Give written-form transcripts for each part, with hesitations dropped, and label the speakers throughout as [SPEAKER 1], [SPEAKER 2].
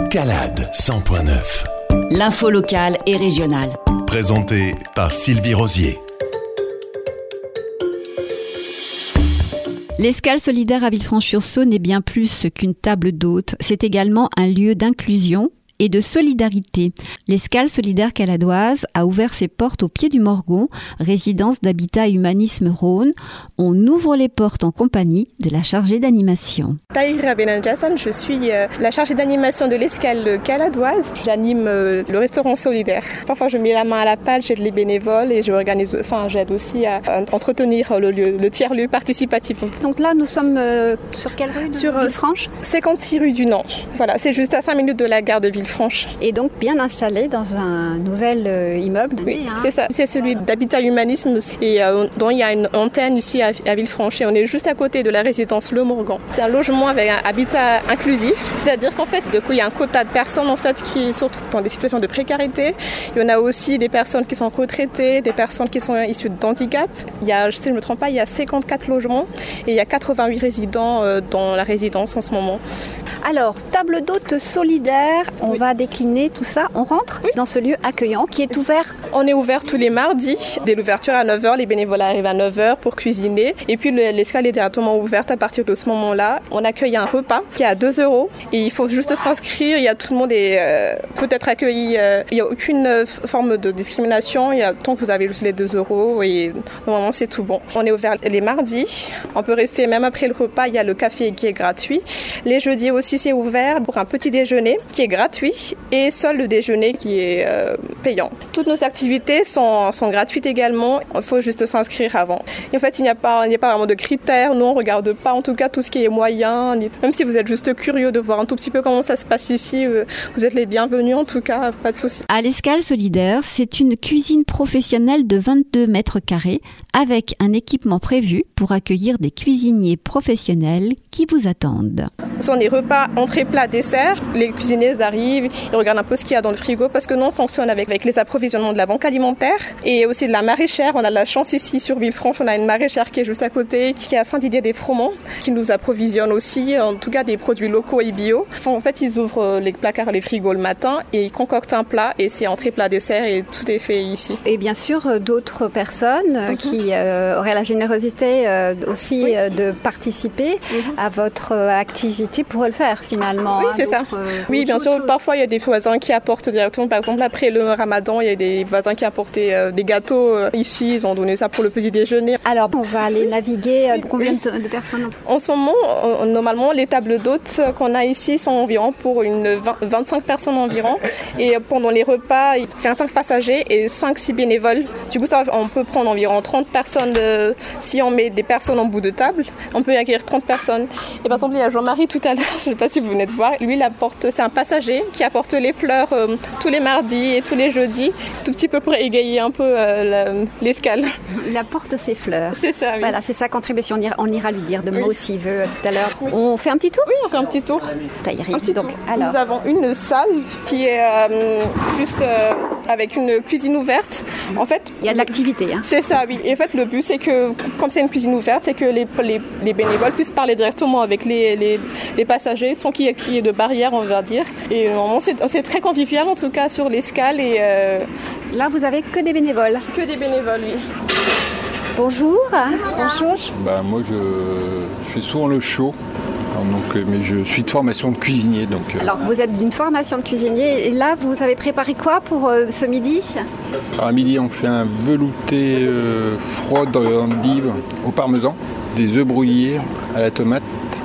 [SPEAKER 1] Calade 100.9.
[SPEAKER 2] L'info locale et régionale.
[SPEAKER 1] Présenté par Sylvie Rosier.
[SPEAKER 3] L'Escale solidaire à Villefranche-sur-Saône est bien plus qu'une table d'hôtes. C'est également un lieu d'inclusion et de solidarité. L'Escale solidaire caladoise a ouvert ses portes au pied du Morgon, résidence d'Habitat et Humanisme Rhône. On ouvre les portes en compagnie de la chargée d'animation.
[SPEAKER 4] Tahira Benanjassan, je suis la chargée d'animation de l'Escale caladoise. J'anime le restaurant solidaire. Parfois, je mets la main à la pâte, j'aide les bénévoles et j'aide aussi à entretenir le lieu, le tiers-lieu participatif.
[SPEAKER 5] Donc là, nous sommes sur quelle rue de Villefranche ?
[SPEAKER 4] 56 rue du Nant. Voilà, c'est juste à 5 minutes de la gare de Villefranche.
[SPEAKER 5] Et donc bien installé dans un nouvel immeuble.
[SPEAKER 4] Oui, c'est ça. C'est celui d'Habitat Humanisme et dont il y a une antenne ici à Villefranche et on est juste à côté de la résidence Le Morgan. C'est un logement avec un habitat inclusif, c'est-à-dire qu'en fait, il y a un quota de personnes en fait qui sont dans des situations de précarité. Il y en a aussi des personnes qui sont retraitées, des personnes qui sont issues d'handicap. Il y a, si je ne me trompe pas, il y a 54 logements et il y a 88 résidents dans la résidence en ce moment.
[SPEAKER 5] Alors, table d'hôtes solidaire, on va décliner tout ça. On rentre dans ce lieu accueillant qui est ouvert.
[SPEAKER 4] On est ouvert tous les mardis, dès l'ouverture à 9h. Les bénévoles arrivent à 9h pour cuisiner. Et puis l'escale est directement ouverte à partir de ce moment-là. On accueille un repas qui est à 2 € et il faut juste s'inscrire. Tout le monde peut être accueilli. Il n'y a aucune forme de discrimination. Tant que vous avez juste les 2 € et normalement c'est tout bon. On est ouvert les mardis. On peut rester même après le repas. Il y a le café qui est gratuit. Les jeudis aussi c'est ouvert pour un petit déjeuner qui est gratuit et seul le déjeuner qui est payant. Toutes nos activités sont gratuites également. Il faut juste s'inscrire avant. Et en fait, il n'y a pas vraiment de critères. Nous, on ne regarde pas en tout cas tout ce qui est moyen. Même si vous êtes juste curieux de voir un tout petit peu comment ça se passe ici, vous êtes les bienvenus en tout cas, pas de souci.
[SPEAKER 3] À l'Escale solidaire, c'est une cuisine professionnelle de 22 mètres carrés avec un équipement prévu pour accueillir des cuisiniers professionnels qui vous attendent.
[SPEAKER 4] Ce sont des repas entrée, plat, dessert. Les cuisiniers arrivent, ils regardent un peu ce qu'il y a dans le frigo parce que nous on fonctionne avec les approvisionnements de la banque alimentaire et aussi de la maraîchère. On a de la chance ici sur Villefranche, on a une maraîchère qui est juste à côté, qui est à Saint-Didier-des-Fromonts, qui nous approvisionne aussi, en tout cas des produits locaux et bio. En fait, ils ouvrent les placards, les frigos le matin et ils concoctent un plat et c'est entrée, plat, dessert et tout est fait ici.
[SPEAKER 5] Et bien sûr, d'autres personnes qui auraient la générosité aussi de participer à votre activité pourraient le faire finalement.
[SPEAKER 4] Oui, c'est ça. Oui, bien sûr. Parfois, il y a des voisins qui apportent directement. Par exemple, après le ramadan, il y a des voisins qui apportaient des gâteaux ici. Ils ont donné ça pour le petit déjeuner.
[SPEAKER 5] Alors, on va aller naviguer. Combien de personnes ?
[SPEAKER 4] En ce moment, normalement, les tables d'hôtes qu'on a ici sont environ pour 25 personnes environ. Et pendant les repas, il y a 25 passagers et 5-6 bénévoles. Du coup, on peut prendre environ 30 personnes. Si on met des personnes en bout de table, on peut accueillir 30 personnes. Et par exemple, il y a Jean-Marie tout à l'heure. Je ne sais pas si vous venez de voir. Lui, c'est un passager qui apporte les fleurs tous les mardis et tous les jeudis, tout petit peu pour égayer un peu l'escale.
[SPEAKER 5] Il apporte ses fleurs.
[SPEAKER 4] C'est ça, oui.
[SPEAKER 5] Voilà, c'est sa contribution. On ira lui dire de mots s'il veut tout à l'heure. Oui. On fait un petit tour ?
[SPEAKER 4] Oui, on fait un petit tour.
[SPEAKER 5] Tahiri.
[SPEAKER 4] Donc, alors. Nous avons une salle qui est juste avec une cuisine ouverte. En fait,
[SPEAKER 5] il y a de l'activité.
[SPEAKER 4] C'est ça, oui. Et en fait, le but, c'est que, comme c'est une cuisine ouverte, c'est que les bénévoles puissent parler directement avec les passagers sans qu'il y ait de barrière, on va dire. Et normalement, c'est très convivial, en tout cas, sur l'escale. Et
[SPEAKER 5] là, vous avez que des bénévoles ?
[SPEAKER 4] Que des bénévoles, oui.
[SPEAKER 5] Bonjour. Bonjour.
[SPEAKER 6] Moi, je fais souvent le show. Mais je suis de formation de cuisinier.
[SPEAKER 5] Alors, vous êtes d'une formation de cuisinier. Et là, vous avez préparé quoi pour ce midi ?
[SPEAKER 6] À midi, on fait un velouté froid d'endives au parmesan, des œufs brouillés à la tomate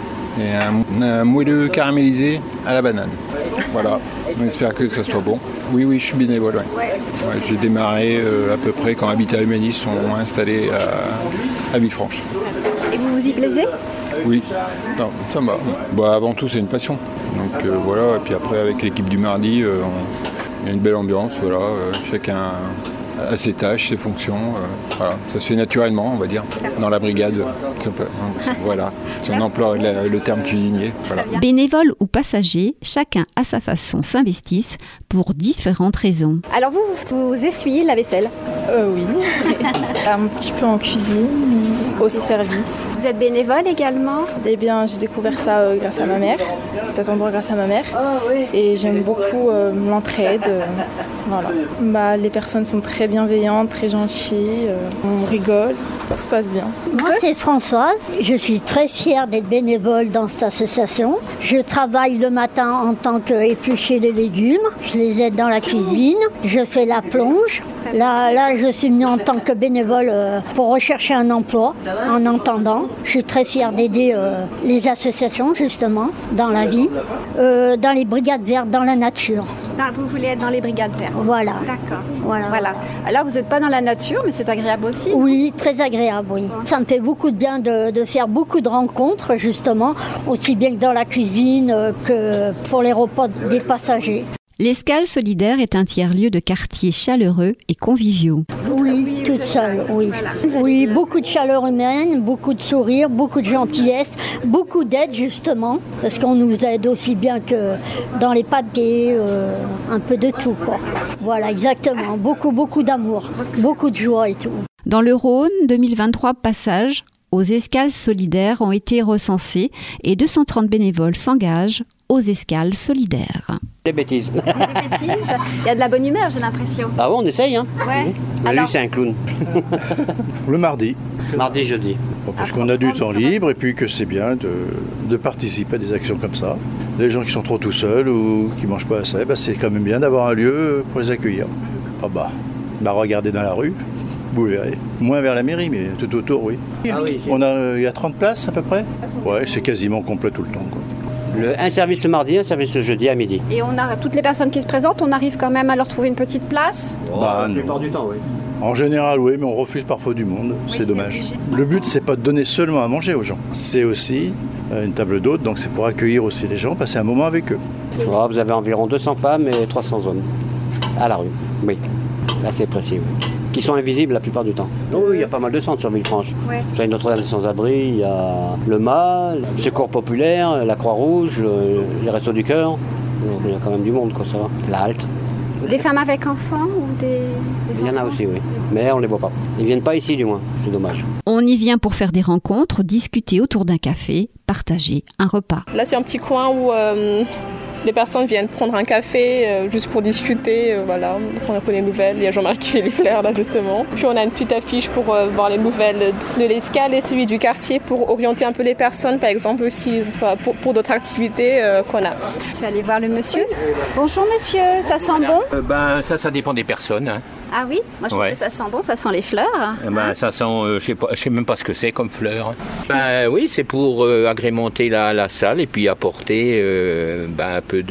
[SPEAKER 6] et un moelleux caramélisé à la banane. Voilà, on espère que ça soit bon. Oui, je suis bénévole. Ouais, j'ai démarré à peu près quand Habitat Humanisme sont installés à Villefranche.
[SPEAKER 5] Et vous vous y plaisez ?
[SPEAKER 6] Oui, non, ça va. Avant tout, c'est une passion. Donc voilà, et puis après, avec l'équipe du mardi, il y a une belle ambiance. Voilà, chacun a ses tâches, ses fonctions. Voilà, ça se fait naturellement, on va dire, dans la brigade. Voilà, si on emploie le terme cuisinier. Voilà.
[SPEAKER 3] Bénévoles ou passagers, chacun à sa façon s'investissent pour différentes raisons.
[SPEAKER 5] Alors vous essuyez la vaisselle ?
[SPEAKER 7] Oui, un petit peu en cuisine. au service.
[SPEAKER 5] Vous êtes bénévole également?
[SPEAKER 7] Eh bien, j'ai découvert ça grâce à ma mère, cet endroit grâce à ma mère. Et j'aime beaucoup l'entraide. Voilà. Les personnes sont très bienveillantes, très gentilles, on rigole, tout se passe bien.
[SPEAKER 8] Moi, c'est Françoise. Je suis très fière d'être bénévole dans cette association. Je travaille le matin en tant qu'éplucher les légumes. Je les aide dans la cuisine. Je fais la plonge. Là, je suis venue en tant que bénévole pour rechercher un emploi en entendant. Je suis très fière d'aider les associations, justement, dans la vie, dans les brigades vertes, dans la nature.
[SPEAKER 5] Vous voulez être dans les brigades vertes?
[SPEAKER 8] Voilà.
[SPEAKER 5] D'accord.
[SPEAKER 8] Voilà.
[SPEAKER 5] Alors, vous n'êtes pas dans la nature, mais c'est agréable aussi?
[SPEAKER 8] Oui, très agréable, oui. Ça me fait beaucoup de bien de faire beaucoup de rencontres, justement, aussi bien que dans la cuisine que pour les repas des passagers.
[SPEAKER 3] L'Escale solidaire est un tiers-lieu de quartier chaleureux et conviviaux.
[SPEAKER 8] Oui, toute seule, oui. Oui, beaucoup de chaleur humaine, beaucoup de sourires, beaucoup de gentillesse, beaucoup d'aide justement, parce qu'on nous aide aussi bien que dans les pâtés, un peu de tout, quoi. Voilà, exactement. Beaucoup d'amour, beaucoup de joie et tout.
[SPEAKER 3] Dans le Rhône, 2023 passages aux escales solidaires ont été recensés et 230 bénévoles s'engagent aux escales solidaires.
[SPEAKER 9] Des bêtises.
[SPEAKER 5] Des bêtises. Il y a de la bonne humeur, j'ai l'impression.
[SPEAKER 9] Ah bon, on essaye, hein.
[SPEAKER 5] Ouais.
[SPEAKER 9] Lui, c'est un clown.
[SPEAKER 10] Le mardi.
[SPEAKER 9] Mardi, jeudi.
[SPEAKER 10] Parce qu'on a du temps libre et puis que c'est bien de participer à des actions comme ça. Les gens qui sont trop tout seuls ou qui ne mangent pas assez, c'est quand même bien d'avoir un lieu pour les accueillir. Regardez dans la rue. Vous verrez. Moins vers la mairie, mais tout autour, oui.
[SPEAKER 9] Ah oui.
[SPEAKER 10] Il y a 30 places à peu près. Ouais, c'est quasiment complet tout le temps, quoi.
[SPEAKER 9] Un service le mardi, un service le jeudi à midi.
[SPEAKER 5] Et on a toutes les personnes qui se présentent, on arrive quand même à leur trouver une petite place?
[SPEAKER 9] La plupart du temps, oui.
[SPEAKER 10] En général, oui, mais on refuse parfois du monde. Oui, c'est dommage. Obligé. Le but, c'est pas de donner seulement à manger aux gens. C'est aussi une table d'hôte, donc c'est pour accueillir aussi les gens, passer un moment avec eux.
[SPEAKER 9] Vous avez environ 200 femmes et 300 hommes à la rue. Oui, assez précis, oui. Qui sont invisibles la plupart du temps. Oui, il y a pas mal de centres sur Villefranche. Ouais. Vous avez Notre-Dame des Sans-Abri, il y a le MA, le Secours Populaire, la Croix-Rouge, les Restos du Cœur. Il y a quand même du monde, quoi, ça va. La halte.
[SPEAKER 5] Des femmes avec enfants ou des
[SPEAKER 9] Il y en a aussi, oui. Mais on ne les voit pas. Ils ne viennent pas ici, du moins. C'est dommage.
[SPEAKER 3] On y vient pour faire des rencontres, discuter autour d'un café, partager un repas.
[SPEAKER 4] Là, c'est un petit coin où les personnes viennent prendre un café juste pour discuter, prendre un peu les nouvelles. Il y a Jean-Marc qui fait les fleurs là justement. Puis on a une petite affiche pour voir les nouvelles de l'Escale et celui du quartier pour orienter un peu les personnes, par exemple aussi pour d'autres activités qu'on a.
[SPEAKER 5] Je vais aller voir le monsieur. Bonjour monsieur, ça sent bon?
[SPEAKER 11] Ça dépend des personnes. Hein.
[SPEAKER 5] Ah oui? Moi je trouve que ça sent bon, ça sent les fleurs.
[SPEAKER 11] Ça sent, je sais même pas ce que c'est comme fleurs. Oui, c'est pour agrémenter la salle et puis apporter un peu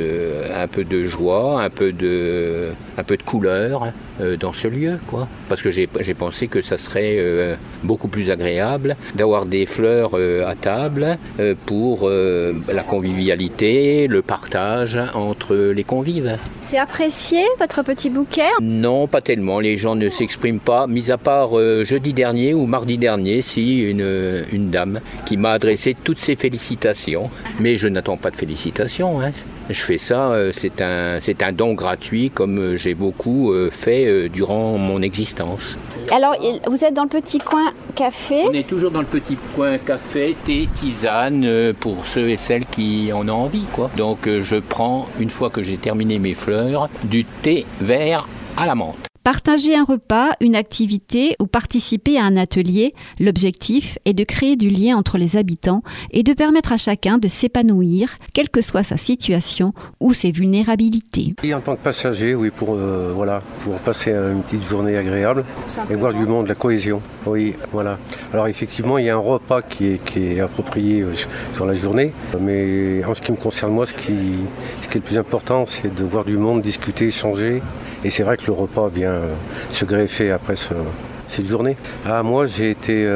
[SPEAKER 11] de joie, un peu de couleur dans ce lieu, quoi. Parce que j'ai pensé que ça serait beaucoup plus agréable d'avoir des fleurs à table pour la convivialité, le partage entre les convives.
[SPEAKER 5] C'est apprécié, votre petit bouquet?
[SPEAKER 11] Non, pas tellement. Les gens ne s'expriment pas, mis à part jeudi dernier ou mardi dernier, une dame qui m'a adressé toutes ses félicitations. Mais je n'attends pas de félicitations, hein. Je fais ça, c'est un don gratuit comme j'ai beaucoup fait durant mon existence.
[SPEAKER 5] Alors, vous êtes dans le petit coin café?
[SPEAKER 11] On est toujours dans le petit coin café, thé, tisane, pour ceux et celles qui en ont envie, quoi. Donc je prends, une fois que j'ai terminé mes fleurs, du thé vert à la menthe.
[SPEAKER 3] Partager un repas, une activité ou participer à un atelier, l'objectif est de créer du lien entre les habitants et de permettre à chacun de s'épanouir, quelle que soit sa situation ou ses vulnérabilités.
[SPEAKER 12] Et en tant que passager, oui, pour passer une petite journée agréable et voir du monde, la cohésion. Oui, voilà. Alors effectivement, il y a un repas qui est approprié sur la journée, mais en ce qui me concerne moi, ce qui est le plus important, c'est de voir du monde, discuter, échanger. Et c'est vrai que le repas vient se greffer après cette journée. Moi, j'ai été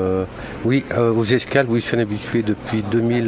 [SPEAKER 12] aux escales, oui, je suis un habitué depuis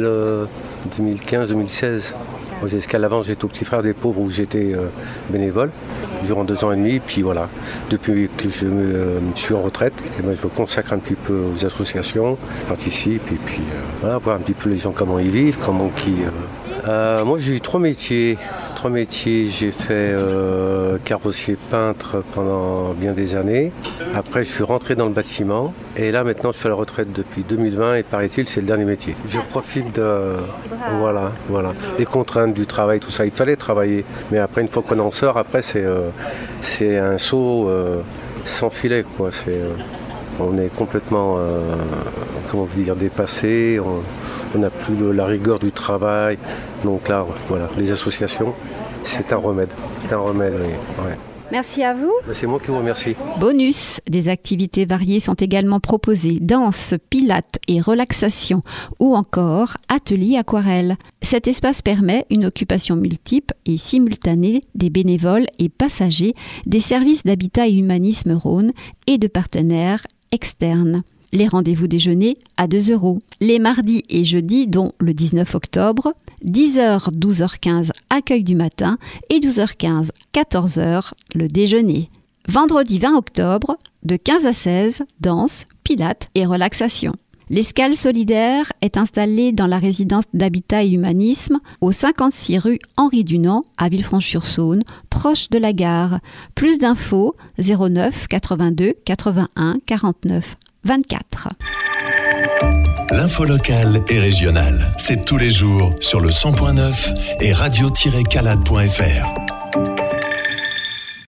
[SPEAKER 12] 2015-2016. Aux escales, avant, j'étais au Petit Frère des Pauvres où j'étais bénévole durant 2 ans et demi. Puis voilà, depuis que je suis en retraite, je me consacre un petit peu aux associations, je participe et puis voir un petit peu les gens comment ils vivent, Moi, j'ai eu 3 métiers. J'ai fait carrossier peintre pendant bien des années. Après, je suis rentré dans le bâtiment. Et là, maintenant, je suis à la retraite depuis 2020. Et paraît-il, c'est le dernier métier. Je profite de... Voilà. Les contraintes du travail, tout ça. Il fallait travailler. Mais après, une fois qu'on en sort, après, c'est un saut sans filet, quoi. On est complètement, dépassé. On n'a plus la rigueur du travail. Donc là, voilà, les associations, c'est un remède. Oui. Ouais.
[SPEAKER 5] Merci à vous.
[SPEAKER 12] C'est moi qui vous remercie.
[SPEAKER 3] Bonus, des activités variées sont également proposées. Danse, pilates et relaxation ou encore atelier aquarelle. Cet espace permet une occupation multiple et simultanée des bénévoles et passagers des services d'habitat et humanisme Rhône et de partenaires externes. Les rendez-vous déjeuner à 2 €. Les mardis et jeudis, dont le 19 octobre, 10h, 12h15 accueil du matin et 12h15, 14h le déjeuner. Vendredi 20 octobre, de 15 à 16, danse, pilates et relaxation. L'escale solidaire est installée dans la résidence d'habitat et humanisme au 56 rue Henri Dunant à Villefranche-sur-Saône, proche de la gare. Plus d'infos 09 82 81 49 24.
[SPEAKER 1] L'info locale et régionale, c'est tous les jours sur le 100.9 et radio-calade.fr.